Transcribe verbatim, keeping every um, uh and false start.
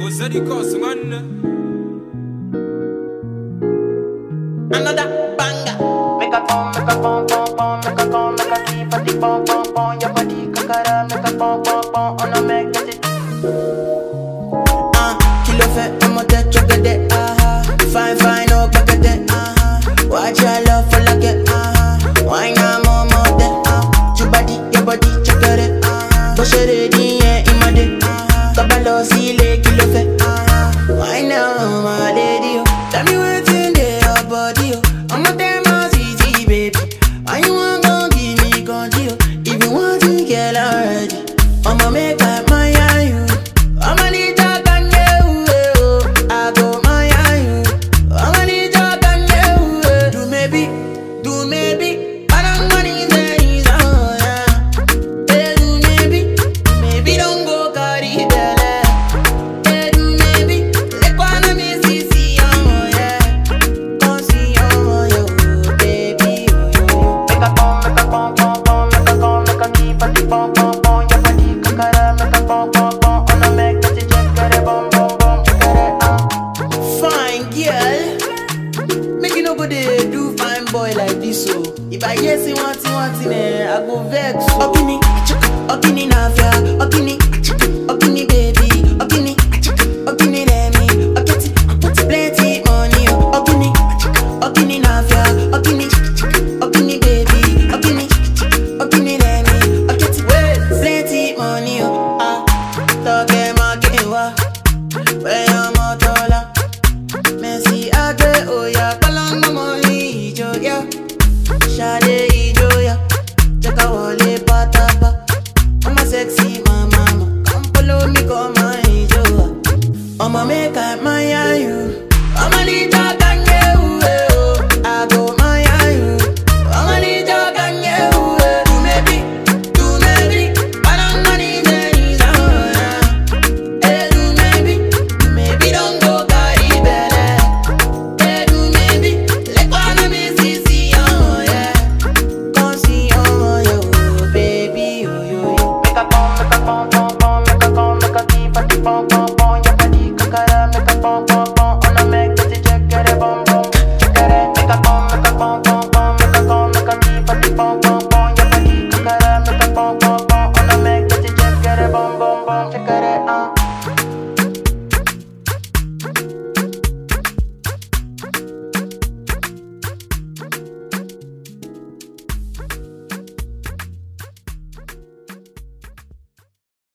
Ozadi Koss, man. Another banger. Make a pom, make a pom pom pom, make a pom, make a keep a deep pom pom pom. Your body kakara, make a pom pom pom. On a make it. Ah, kilo fe, I'm a dead chocolate. Ah, fine fine, oh chocolate. Ah, watch your love for like it. Ah, why not more more de? Ah, your body, your body chocolate. Ah, push it ready, yeah, in my day. Ah, kabalo sile kilo fe. Ah, why now, my lady? Tell me what's in there, your body. I'm a damn easy, baby. Why you want gon' give me conti? If you want to get already, I'ma make up my you. I'ma need your you. I go my you. I'ma need your you. Do maybe, do maybe. I don't want it there, oh yeah. Hey, do maybe, maybe don't go carry belly. Hey, do maybe, let go and me see see oh yeah. Come see oh yo, baby oh yo. Make a pom, make a pom pom pom, make a pom, make a keep a deep pom pom pom. Your body kakara, make a pom pom pom. On a make that you check it, bom bom bom, check it ah. Fine girl, make you no go dey do fine boy like this so. If I hear say one thing one thing eh, I go vex so. Okini, achika, okini na fia, okini, achika, okini baby, okini, achika, okini let me, okiti, I put plenty money oh. Okini, achika, okini na fia, okini, achika, okini baby, okini, achika, okini let me, okiti, plenty money oh. Ah, toke makewa, where your motola, Messi age oya, kalanga money ijo ya. Shade ijoya, cheka wale patapa. I'm a sexy mama, come follow me, come my ijoya. I'ma make up my you. I'ma need your you. I go my you. I'ma need your you. Do maybe, do maybe. I don't want it there, oh yeah. Hey, do maybe, maybe don't go carry belly. Hey, do maybe, let go and me see see oh yeah. Come see oh yo, baby oh yo yo. Make a pom, make a pom pom pom, make a pom, make a keep a deep pom